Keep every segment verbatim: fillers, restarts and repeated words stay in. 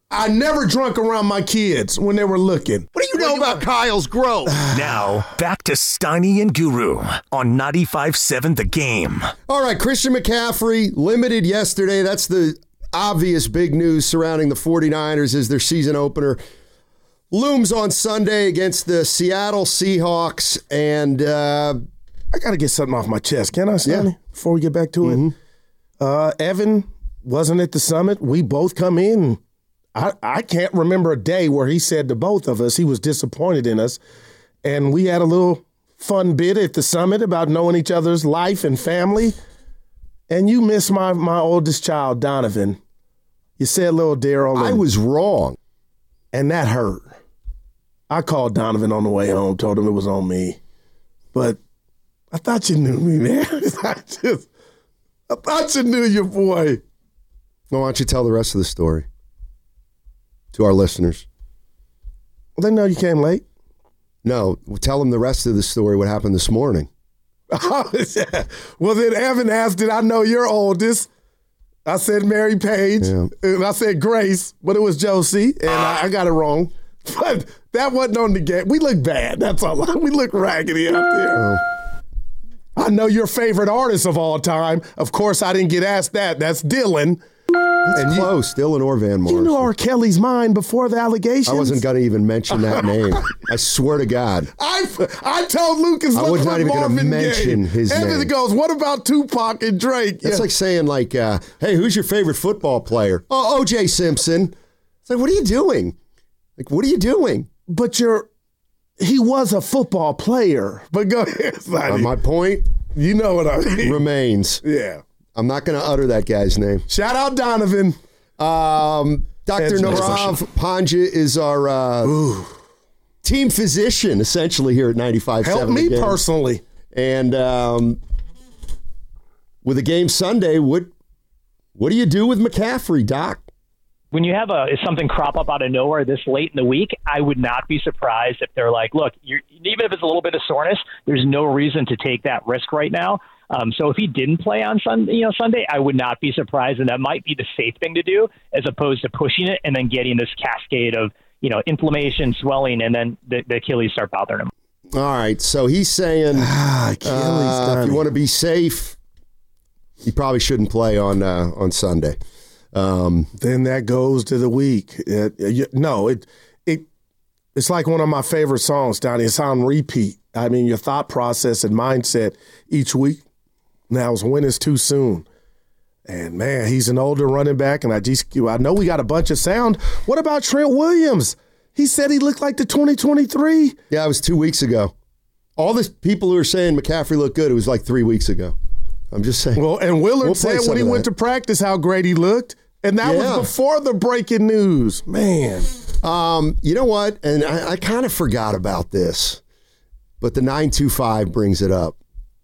I never drunk around my kids when they were looking. What do you know about Kyle's growth? Now, back to Steiny and Guru on ninety-five seven The Game. All right, Christian McCaffrey, limited yesterday. That's the obvious big news surrounding the 49ers as their season opener looms on Sunday against the Seattle Seahawks. And uh, I got to get something off my chest. Can I, Sonny, yeah. before we get back to mm-hmm. it? Uh, Evan wasn't at the summit. We both come in. I, I can't remember a day where he said to both of us he was disappointed in us. And we had a little fun bit at the summit about knowing each other's life and family. And you miss my, my oldest child, Donovan. You said little Daryl. I was wrong. And that hurt. I called Donovan on the way home, told him it was on me. But I thought you knew me, man. I, just, I thought you knew your boy. Well, why don't you tell the rest of the story to our listeners? Well, they know you came late. No, tell them the rest of the story, what happened this morning. Well, then Evan asked, did I know your oldest? I said Mary Page, yeah. And I said Grace, but it was Josie, and I, I got it wrong. But that wasn't on the game. We look bad, that's all. We look raggedy out there. Oh. I know your favorite artist of all time. Of course, I didn't get asked that. That's Dylan. That's and close, you, Dylan or Van Morrison. You knew R. Kelly's mind before the allegations. I wasn't going to even mention that name. I swear to God. I I told Lucas, I was not even going to mention Gaye. his Evan name. goes, what about Tupac and Drake? That's yeah. like saying, like, uh, hey, who's your favorite football player? Oh, O J Simpson. It's like, what are you doing? Like, what are you doing? But you're, he was a football player. But go ahead, uh, my point, you know what I mean. Remains. Yeah. I'm not going to utter that guy's name. Shout out Donovan. Um, Doctor Narav Panja is our uh, team physician, essentially, here at ninety-five point seven. Help me personally. And um, with a game Sunday, what what do you do with McCaffrey, Doc? When you have a something crop up out of nowhere this late in the week, I would not be surprised if they're like, look, you're, even if it's a little bit of soreness, there's no reason to take that risk right now. Um, so if he didn't play on Sunday, you know, Sunday, I would not be surprised, and that might be the safe thing to do, as opposed to pushing it and then getting this cascade of, you know, inflammation, swelling, and then the, the Achilles start bothering him. All right, so he's saying ah, Achilles, uh, if you want to be safe, you probably shouldn't play on uh, on Sunday. Um, then that goes to the week. It, you, no, it it it's like one of my favorite songs, Donnie. It's on repeat. I mean, your thought process and mindset each week. Now is when is too soon. And, man, he's an older running back, and I just I know we got a bunch of sound. What about Trent Williams? He said he looked like the twenty twenty-three. Yeah, it was two weeks ago. All these people who are saying McCaffrey looked good, it was like three weeks ago. I'm just saying. Well, and Willard we'll said when he went to practice how great he looked, and that yeah. was before the breaking news. Man. Um, you know what? And I, I kind of forgot about this, but the nine two five brings it up.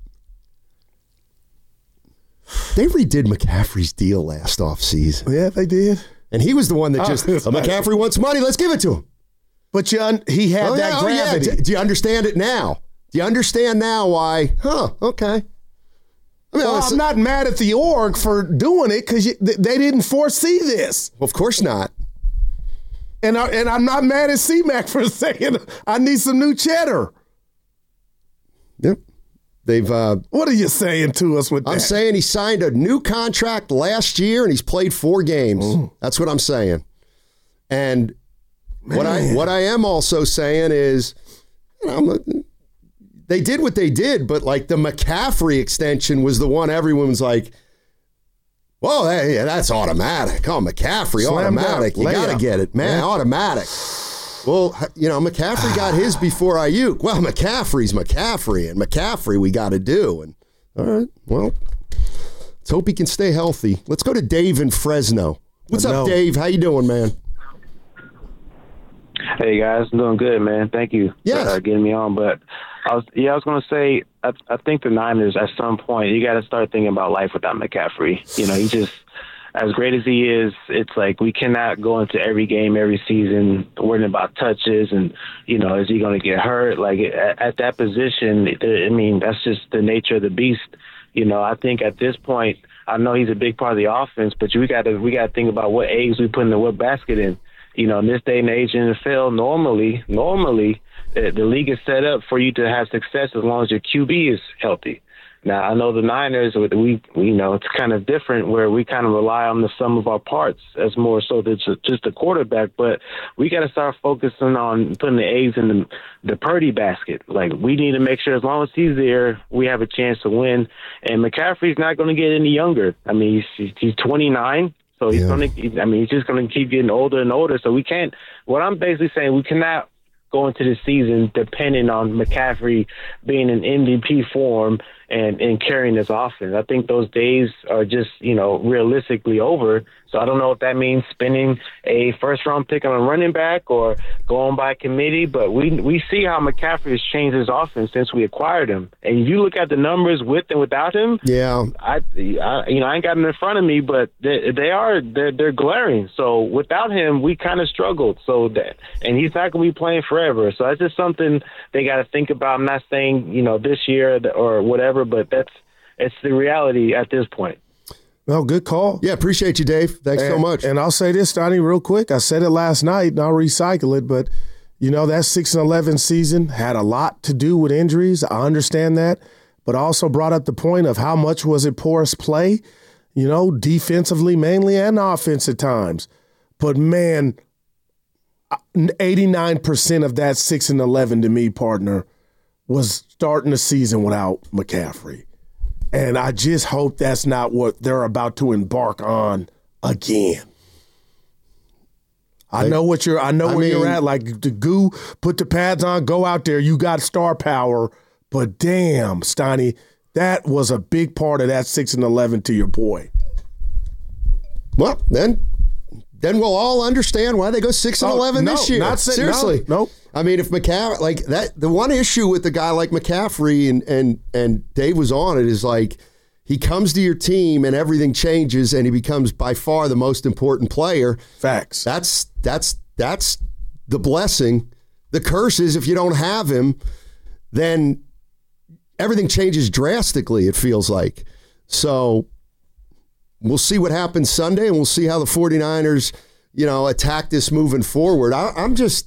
They redid McCaffrey's deal last offseason. Yeah, they did. And he was the one that just, oh, oh, McCaffrey wants money, let's give it to him. But you un- he had oh, that yeah, gravity. Oh, yeah. Do, do you understand it now? Do you understand now why? Huh, okay. I mean, well, I'm not mad at the org for doing it because they didn't foresee this. Well, of course not. And, I, and I'm not mad at C-Mac for saying I need some new cheddar. Yep. They've. Uh, what are you saying to us with that? I'm saying he signed a new contract last year and he's played four games. Mm. That's what I'm saying. And Man. what I what I am also saying is, you know, they did what they did, but like the McCaffrey extension was the one everyone was like, "Well, hey, that's automatic. Oh, McCaffrey, Slam automatic. Down. You got to get it, man. Yeah. Automatic." Well, you know, McCaffrey got his before Ayuk. Well, McCaffrey's McCaffrey, and McCaffrey we got to do. And all right, well, let's hope he can stay healthy. Let's go to Dave in Fresno. What's up, Dave? How you doing, man? Hey guys, I'm doing good, man. Thank you yes. for uh, getting me on. But I was, yeah, I was going to say, I, I think the Niners at some point you got to start thinking about life without McCaffrey. You know, he just. As great as he is, it's like we cannot go into every game, every season worrying about touches and, you know, is he going to get hurt? Like at, at that position, I mean, that's just the nature of the beast. You know, I think at this point, I know he's a big part of the offense, but we got to we got to think about what eggs we put in what basket in. you know, in this day and age in the N F L, normally, normally the, the league is set up for you to have success as long as your Q B is healthy. Now, I know the Niners, we, we you know, it's kind of different where we kind of rely on the sum of our parts as more so than just a quarterback. But we got to start focusing on putting the eggs in the, the Purdy basket. Like, we need to make sure as long as he's there, we have a chance to win. And McCaffrey's not going to get any younger. I mean, he's, he's twenty-nine. So he's yeah. going to, I mean, he's just going to keep getting older and older. So we can't, what I'm basically saying, we cannot go into the season depending on McCaffrey being in M V P form and, and carrying this offense. I think those days are just, you know, realistically over. So I don't know if that means spending a first-round pick on a running back or going by committee, but we we see how McCaffrey has changed his offense since we acquired him. And if you look at the numbers with and without him, yeah, I, I you know I ain't got them in front of me, but they, they are they're they're glaring. So without him, we kind of struggled. So that, and he's not going to be playing forever. So that's just something they got to think about. I'm not saying you know this year or whatever, but that's it's the reality at this point. Well, good call. Yeah, appreciate you, Dave. Thanks and, so much. And I'll say this, Donnie, real quick. I said it last night, and I'll recycle it. But, you know, that six and eleven season had a lot to do with injuries. I understand that. But I also brought up the point of how much was it porous play, you know, defensively mainly and offense at times. But, man, eighty-nine percent of that six and eleven to me, partner, was starting the season without McCaffrey. And I just hope that's not what they're about to embark on again. I know what you're. I know I where mean, you're at. Like the goo, put the pads on, go out there. You got star power, but damn, Steiny, that was a big part of that six and eleven to your boy. Well, then, then we'll all understand why they go six and eleven oh, no, this year. Not say, Seriously, no. Nope. I mean, if McCaffrey, like that, the one issue with the guy like McCaffrey, and and and Dave was on it, is like he comes to your team and everything changes, and he becomes by far the most important player. Facts. That's that's that's the blessing. The curse is if you don't have him, then everything changes drastically. It feels like. So we'll see what happens Sunday, and we'll see how the 49ers, you know, attack this moving forward. I, I'm just.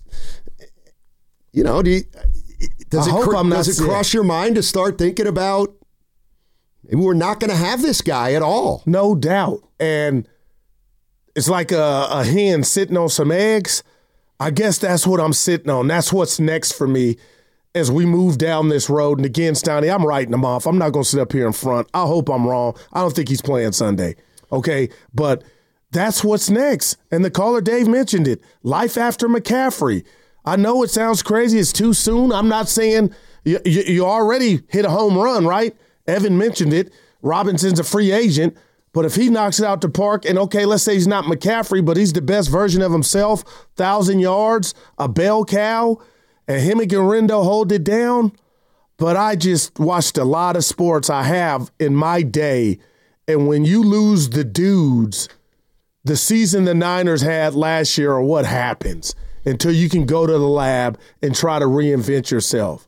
You know, do you, does, I it, hope cr- I'm not does it cross your mind to start thinking about maybe we're not going to have this guy at all? No doubt. And it's like a, a hen sitting on some eggs. I guess that's what I'm sitting on. That's what's next for me as we move down this road. And again, Stoney, I'm writing him off. I'm not going to sit up here in front. I hope I'm wrong. I don't think he's playing Sunday. Okay, but that's what's next. And the caller Dave mentioned it. Life after McCaffrey. I know it sounds crazy. It's too soon. I'm not saying you, you, you already hit a home run, right? Evan mentioned it. Robinson's a free agent. But if he knocks it out the park, and okay, let's say he's not McCaffrey, but he's the best version of himself, one thousand yards, a bell cow, and him and Garindo hold it down. But I just watched a lot of sports I have in my day, and when you lose the dudes, the season the Niners had last year, or what happens until you can go to the lab and try to reinvent yourself.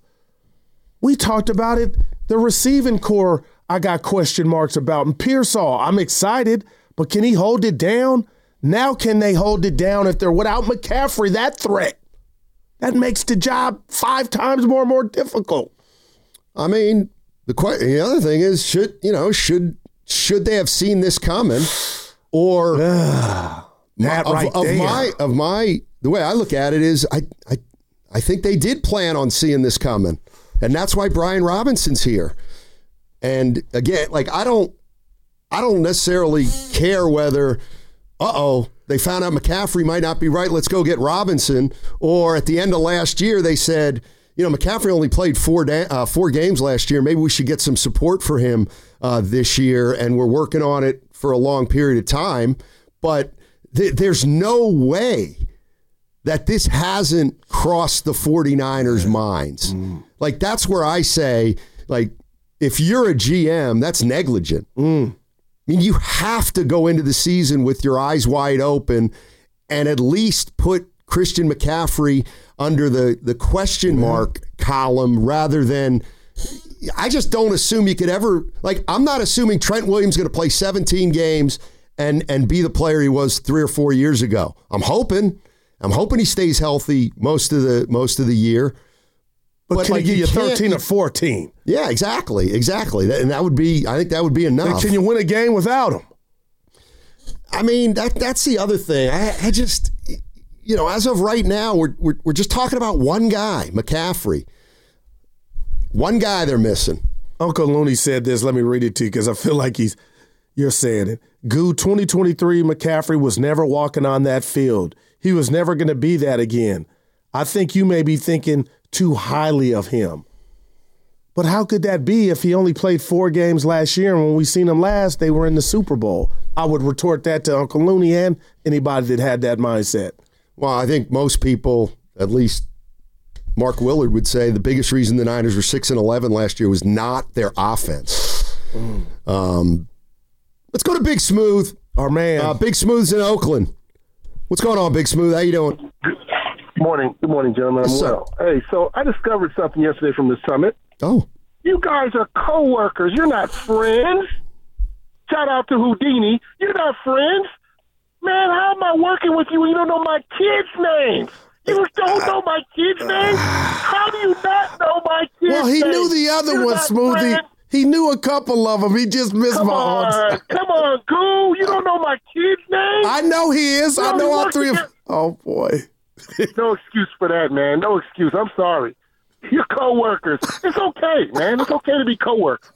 We talked about it. The receiving core, I got question marks about. And Pearsall, I'm excited, but can he hold it down? Now can they hold it down if they're without McCaffrey, that threat? That makes the job five times more and more difficult. I mean, the que- the other thing is, should you know, should should they have seen this coming? Or that my, right of, of there. my of my the way I look at it is I, I I think they did plan on seeing this coming. And that's why Brian Robinson's here. And again, like I don't I don't necessarily care whether uh-oh, they found out McCaffrey might not be right, let's go get Robinson, or at the end of last year they said, you know, McCaffrey only played four da- uh, four games last year. Maybe we should get some support for him uh, this year, and we're working on it for a long period of time. But th- there's no way that this hasn't crossed the 49ers' minds. Mm. Like, that's where I say, like, if you're a G M, that's negligent. Mm. I mean, you have to go into the season with your eyes wide open and at least put Christian McCaffrey under the, the question mark mm. column rather than – I just don't assume you could ever – like, I'm not assuming Trent Williams is going to play seventeen games and, and be the player he was three or four years ago. I'm hoping – I'm hoping he stays healthy most of the most of the year. But, But, can like, he give you you can't- thirteen or fourteen? Yeah, exactly, exactly. That- And that would be, I think that would be enough. And can you win a game without him? I mean, that that's the other thing. I, I just, you know, as of right now, we're, we're we're just talking about one guy, McCaffrey. One guy they're missing. Uncle Looney said this. Let me read it to you because I feel like he's, you're saying it. Goo, twenty twenty-three, McCaffrey was never walking on that field. He was never going to be that again. I think you may be thinking too highly of him. But how could that be if he only played four games last year, and when we seen him last, they were in the Super Bowl? I would retort that to Uncle Looney and anybody that had that mindset. Well, I think most people, at least Mark Willard would say, the biggest reason the Niners were six and eleven last year was not their offense. Mm. Um, let's go to Big Smooth. Our man. Uh, Big Smooth's in Oakland. What's going on, Big Smooth? How you doing? Good morning. Good morning, gentlemen. I'm Yes, sir. well. Hey, so I discovered something yesterday from the summit. Oh. You guys are co-workers. You're not friends. Shout out to Houdini. You're not friends. Man, how am I working with you when you don't know my kids' names? You don't know my kids' names? How do you not know my kids' names? Well, he knew the other You're one, not Smoothie. friends. He knew a couple of them. He just missed Come my on. odds. Come on, Goo. You don't know my kids' names? I know he is. I No, know he all works three of against- Oh, boy. No excuse for that, man. No excuse. I'm sorry. You're co-workers. It's okay, man. It's okay to be co-workers.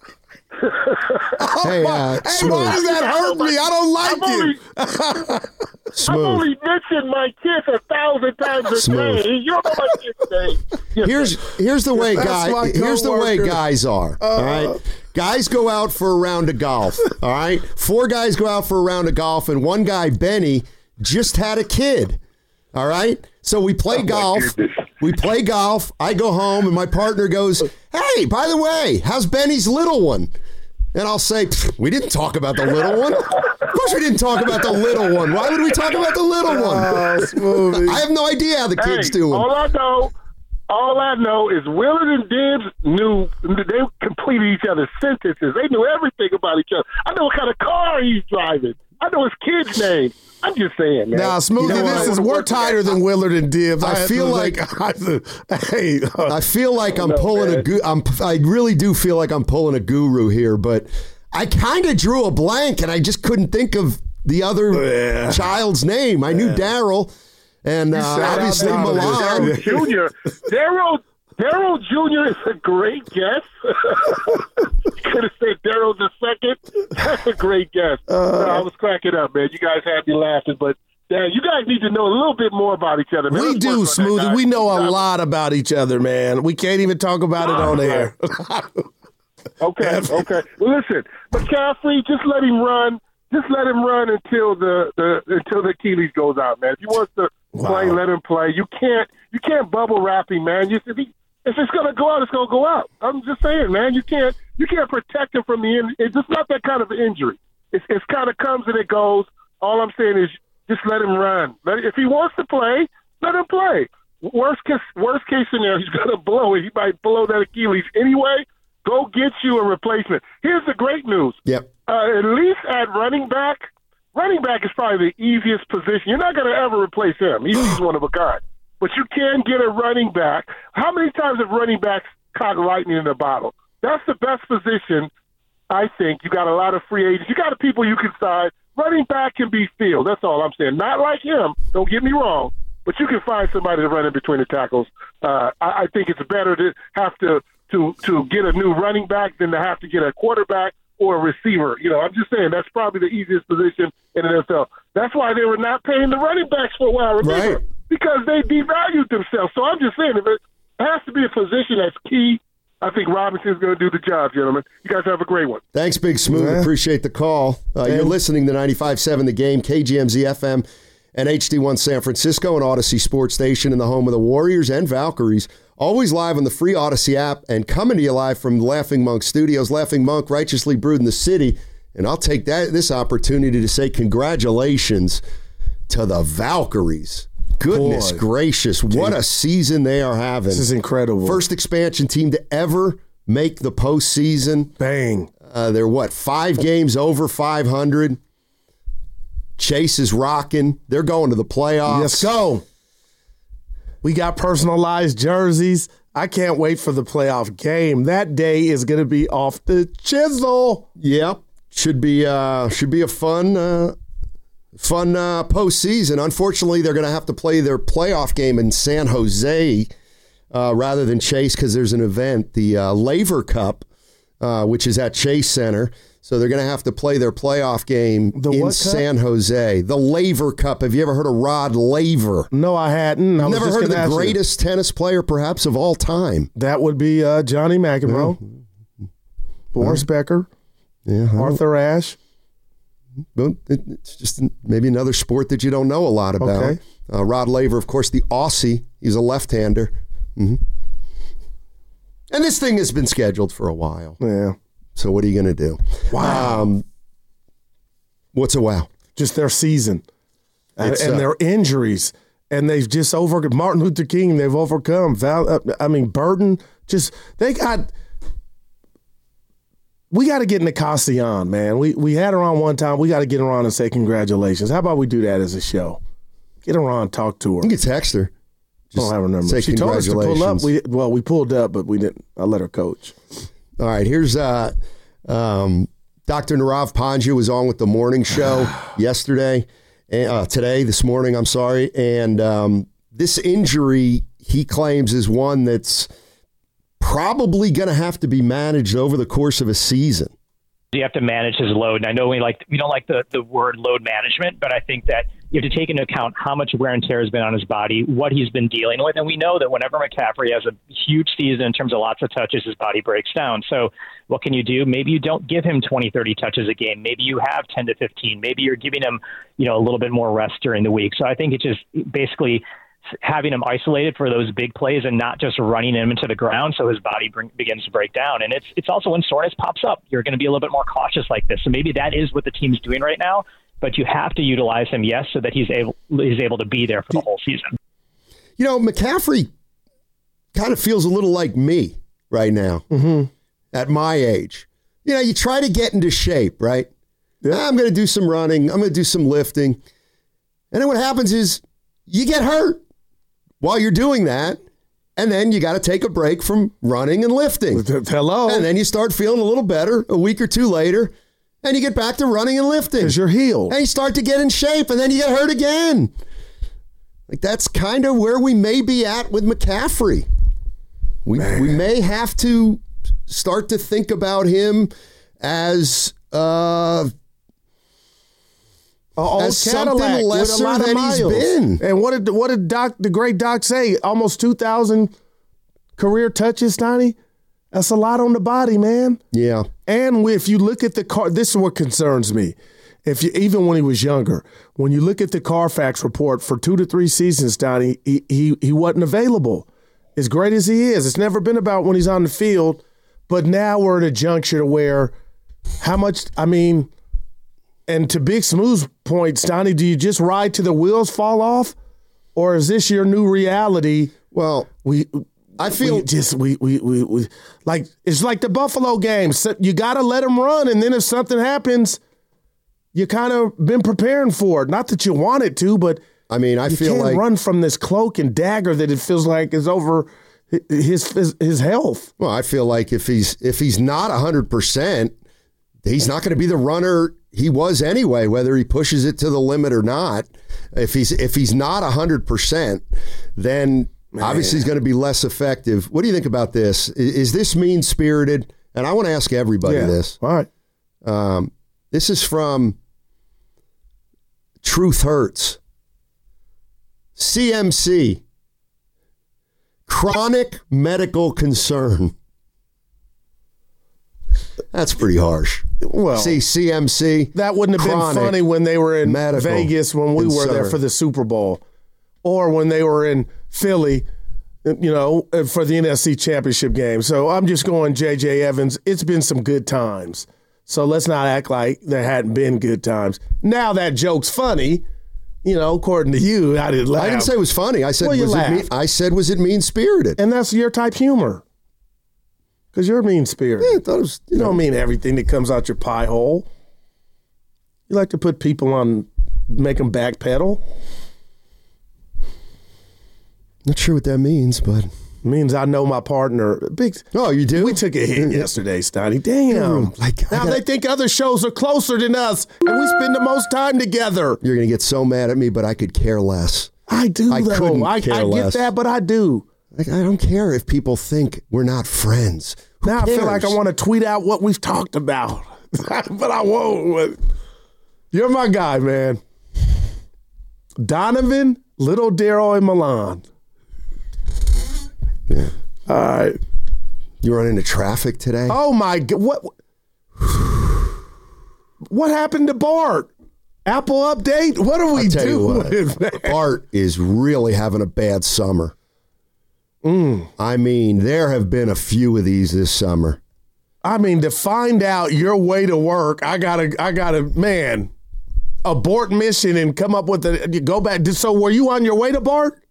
Hey, uh, Hey, Smooth. why does that hurt me? I don't like I've only, it. I've Smooth. only mentioned my kids a thousand times a Smooth. day. You don't know my kids' name. Yes, Here's here's the way That's guys my here's the way coworker. guys are. all right, guys go out for a round of golf. All right, four guys go out for a round of golf, and one guy, Benny, just had a kid. All right, so we play golf. goodness. We play golf. I go home, and my partner goes, "Hey, by the way, how's Benny's little one?" And I'll say, "We didn't talk about the little one. Of course, we didn't talk about the little one. Why would we talk about the little one? Oh, Smoothie. I have no idea how the kid's Hey, doing." all I know, all I know is Willard and Dibbs knew they completed each other's sentences. They knew everything about each other. I know what kind of car he's driving. I know his kid's name. I'm just saying, man. Now, Smoothie, You know this what? is we're tighter than Willard and Dibbs. I had feel to like- hey, uh, I feel like I'm No, pulling a man. gu- I'm I really do feel like I'm pulling a guru here, but I kind of drew a blank and I just couldn't think of the other Yeah. child's name. I knew Daryl and uh, shout out obviously Daryl. Milan. Daryl Junior Daryl Daryl Junior is a great guess. Could have said Daryl the second. That's a great guess. Uh, No, I was cracking up, man. You guys had me laughing, but yeah, you guys need to know a little bit more about each other, man. we Let's do, work on that, Smoothie. guys. We know a Guys, lot about each other, man. We can't even talk about it on air. Okay, okay. Well, listen, McCaffrey, just let him run. Just let him run until the, the until the Achilles goes out, man. If he wants to play, Wow. let him play. You can't you can't bubble wrap him, man. You, if, he, if it's gonna go out, it's gonna go out. I'm just saying, man. You can't you can't protect him from the in. It's just not that kind of injury. It's it's kind of comes and it goes. All I'm saying is just let him run. Let, if he wants to play, let him play. Worst case worst case scenario, he's gonna blow it. He might blow that Achilles anyway. Go get you a replacement. Here's the great news. Yep. Uh, at least at running back, running back is probably the easiest position. You're not going to ever replace him. He's, he's one of a kind. But you can get a running back. How many times have running backs caught lightning in a bottle? That's the best position, I think. You got a lot of free agents. You got people you can sign. Running back can be filled. That's all I'm saying. Not like him. Don't get me wrong. But you can find somebody to run in between the tackles. Uh, I, I think it's better to have to, to to get a new running back than to have to get a quarterback or a receiver. You know, I'm just saying that's probably the easiest position in the N F L. That's why they were not paying the running backs for a while, remember? Right. Because they devalued themselves. So I'm just saying, if it has to be a position that's key, I think Robinson's going to do the job, gentlemen. You guys have a great one. Thanks, Big Smooth. Yeah. Appreciate the call. Uh, you're listening to ninety-five point seven The Game, K G M Z F M, and H D one San Francisco, an Odyssey sports station in the home of the Warriors and Valkyries. Always live on the free Odyssey app and coming to you live from Laughing Monk Studios. Laughing Monk, righteously brewed in the city. And I'll take that this opportunity to say congratulations to the Valkyries. Goodness Boy. gracious, what a season they are having. This is incredible. First expansion team to ever make the postseason. Bang. Uh, they're, what, five games over five hundred? Chase is rocking. They're going to the playoffs. Let's go. We got personalized jerseys. I can't wait for the playoff game. That day is going to be off the chisel. Yep. Should be uh, should be a fun uh, fun uh, postseason. Unfortunately, they're going to have to play their playoff game in San Jose uh, rather than Chase because there's an event, the uh, Laver Cup, uh, which is at Chase Center. So they're going to have to play their playoff game The in what cup? San Jose. The Laver Cup. Have you ever heard of Rod Laver? No, I hadn't. I was Never just heard of gonna the ask you. greatest tennis player perhaps of all time. That would be uh, Johnny McEnroe, Boris Becker, Yeah, I don't- Arthur Ashe. Well, it- it's just maybe another sport that you don't know a lot about. Okay. Uh, Rod Laver, of course, the Aussie. He's a left-hander. hmm And this thing has been scheduled for a while. Yeah. So what are you going to do? Wow. Um, what's a wow? Just their season and, It's, and uh, their injuries. And they've just over Martin Luther King, they've overcome. Val, uh, I mean, Burton, just, they got, we got to get Nicasia on, man. We we had her on one time. We got to get her on and say congratulations. How about we do that as a show? Get her on, talk to her. You can text her. I don't have her number. say She told us to pull up. congratulations. We, well, we pulled up, but we didn't. I let her coach. All right, here's uh, um, Doctor Nirav Pandya was on with the morning show yesterday, uh, today, this morning, I'm sorry. And um, this injury, he claims, is one that's probably going to have to be managed over the course of a season. You have to manage his load. And I know we like we don't like the, the word load management, but I think that you have to take into account how much wear and tear has been on his body, what he's been dealing with. And we know that whenever McCaffrey has a huge season in terms of lots of touches, his body breaks down. So what can you do? Maybe you don't give him twenty, thirty touches a game. Maybe you have ten to fifteen. Maybe you're giving him, you know, a little bit more rest during the week. So I think it's just basically having him isolated for those big plays and not just running him into the ground so his body bring, begins to break down. And it's it's also when soreness pops up, you're going to be a little bit more cautious like this. So maybe that is what the team's doing right now, but you have to utilize him, yes, so that he's able he's able to be there for the whole season. You know, McCaffrey kind of feels a little like me right now Mm-hmm. at my age. You know, you try to get into shape, right? Yeah. I'm going to do some running. I'm going to do some lifting. And then what happens is you get hurt while you're doing that. And then you got to take a break from running and lifting. Hello. And then you start feeling a little better a week or two later. And you get back to running and lifting. Because you're healed. And you start to get in shape. And then you get hurt again. Like that's kind of where we may be at with McCaffrey. We we may have to start to think about him as uh, Oh, as something Cadillac with a lesser lot of than he's miles. been. And what did what did Doc the great Doc say? Almost two thousand career touches, Tiny. That's a lot on the body, man. Yeah. And if you look at the car, this is what concerns me. If you even when he was younger, when you look at the Carfax report for two to three seasons, Donnie, he he he wasn't available. As great as he is, it's never been about when he's on the field. But now we're at a juncture where how much? I mean. And to Big Smooth's point, Donnie, do you just ride till the wheels fall off, or is this your new reality? Well, We, I feel we just we we we, we like it's like the Buffalo game. So you got to let them run, and then if something happens, you kind of been preparing for it. Not that you want it to, but I mean, I you feel can't like run from this cloak and dagger that it feels like is over his his, his health. well, I feel like if he's if he's not one hundred percent, he's not going to be the runner he was anyway, whether he pushes it to the limit or not. If he's if he's not one hundred percent, then Man. obviously he's going to be less effective. What do you think about this? Is, is this mean-spirited? And I want to ask everybody Yeah. this. All right. Um, this is from Truth Hurts. C M C. Chronic medical concern. That's pretty harsh. Well, See, C M C. that wouldn't have chronic been funny when they were in medical Vegas when we were there concern. for the Super Bowl, or when they were in Philly, you know, for the N F C Championship game. So I'm just going J J Evans. It's been some good times. So let's not act like there hadn't been good times. Now that joke's funny, you know, according to you. I didn't laugh. I didn't say it was funny. I said Well, you was it mean, laughed. I said was it mean spirited? And that's your type humor. Because you're mean spirited. Yeah, I thought it was, You don't mean everything that comes out your pie hole. You like to put people on, make them backpedal. Not sure what that means, but means I know my partner. Big. Oh, you do? We took a hit yesterday, Stoney. Damn. Like, now gotta, they think other shows are closer than us, and we spend the most time together. You're going to get so mad at me, but I could care less. I do, I though. couldn't I, care I less. get that, but I do. Like, I don't care if people think we're not friends. Who now cares? I feel like I want to tweet out what we've talked about, but I won't. You're my guy, man. Donovan, Little Daryl, and Milan. Yeah. All right. You run into traffic today? Oh, my God. What, what happened to Bart? Apple update? What are we doing? Bart is really having a bad summer. Mm. I mean, there have been a few of these this summer. I mean, to find out your way to work, I gotta, I gotta, man, abort mission and come up with a, you go back. So were you on your way to Bart?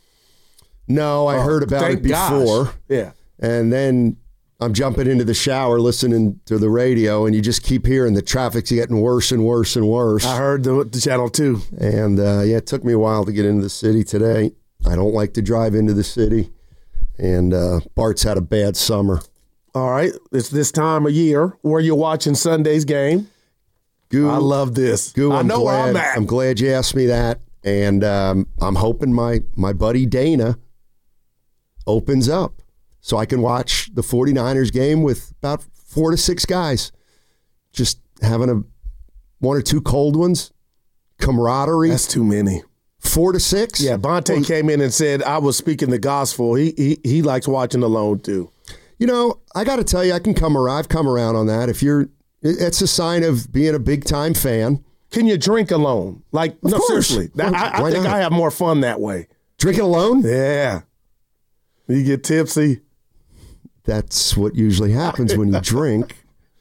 No, I oh, heard about it before. Gosh. Yeah. And then I'm jumping into the shower listening to the radio, and you just keep hearing the traffic's getting worse and worse and worse. I heard the, the channel too. And uh, yeah, it took me a while to get into the city today. I don't like to drive into the city. And uh, Bart's had a bad summer. All right. It's this time of year where you're watching Sunday's game. Goo, I love this. Goo, I I'm know glad, where I'm at. I'm glad you asked me that. And um, I'm hoping my, my buddy Dana opens up so I can watch the 49ers game with about four to six guys. Just having a one or two cold ones. Camaraderie. That's too many. Four to six? Yeah, Bonte well, came in and said, I was speaking the gospel. He he, he likes watching alone, too. You know, I got to tell you, I can come around. I've come around on that. If you're, it's a sign of being a big-time fan. Can you drink alone? Like, of no, course. seriously. Well, I, I think not? I have more fun that way. Drinking alone? Yeah. You get tipsy. That's what usually happens when you drink.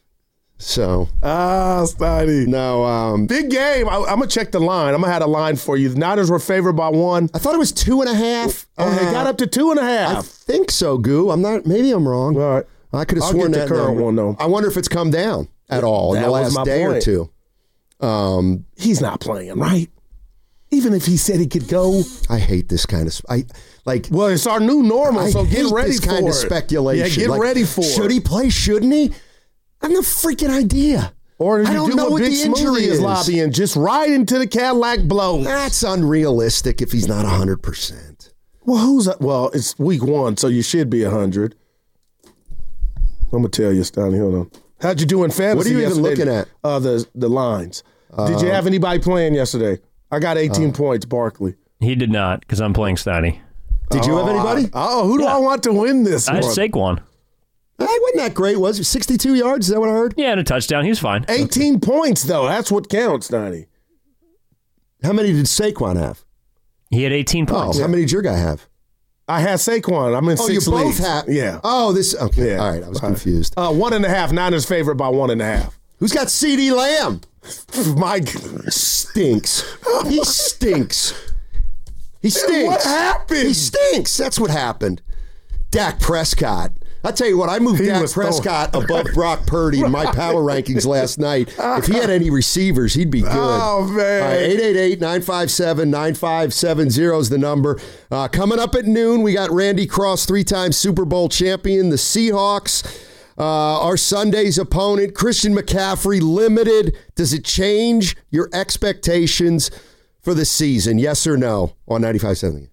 So ah, Steiny. No, um, big game. I, I'm gonna check the line. I'm gonna have a line for you. The Niners were favored by one. I thought it was two and a half. Oh, uh, they got up to two and a half. I think so, Goo. I'm not. Maybe I'm wrong. All right. I could have I'll sworn get that the current number. one though. I wonder if it's come down at all in that the last day point. or two. Um, He's not playing, right? Even if he said he could go. I hate this kind of. I like. Well, it's our new normal, I so hate get ready this for kind it. of speculation. Yeah, get like, ready for should it. Should he play? Shouldn't he? I have no freaking idea. Or I you don't do know what what Big the injury Smoothie is is. lobbying. Just ride into the Cadillac blows. That's unrealistic if he's not one hundred percent. Well, who's well? It's week one, so you should be one hundred. I'm gonna tell you, Stoney. Hold on. How'd you do in fantasy? What are you even yesterday? looking at? Uh, the the lines. Uh, Did you have anybody playing yesterday? I got eighteen uh, points, Barkley. He did not, because I'm playing Stoney. Did you oh, have anybody? I, oh, who do yeah. I want to win this I had one? Saquon. Hey, wasn't that great? Was it sixty-two yards? Is that what I heard? Yeah, and a touchdown. He was fine. eighteen okay. points, though. That's what counts, Stoney. How many did Saquon have? He had eighteen points. Oh, how many did your guy have? I had Saquon. I'm in oh, six you both leagues. have. Yeah. Oh, this. Okay. Yeah. All right. I was confused. Uh, one and a half. Niners favored by one and a half. Who's got CeeDee Lamb? Mike stinks. He stinks. He stinks. What happened? He stinks. That's what happened. Dak Prescott. I'll tell you what, I moved He Dak Prescott throwing. above Brock Purdy in my power rankings last night. If he had any receivers, he'd be good. Oh, man. Right, eight eight eight, nine five seven, nine five seven zero is the number. Uh, coming up at noon, we got Randy Cross, three-time Super Bowl champion, the Seahawks. Uh, our Sunday's opponent, Christian McCaffrey, limited. Does it change your expectations for the season? Yes or no on ninety-five seven?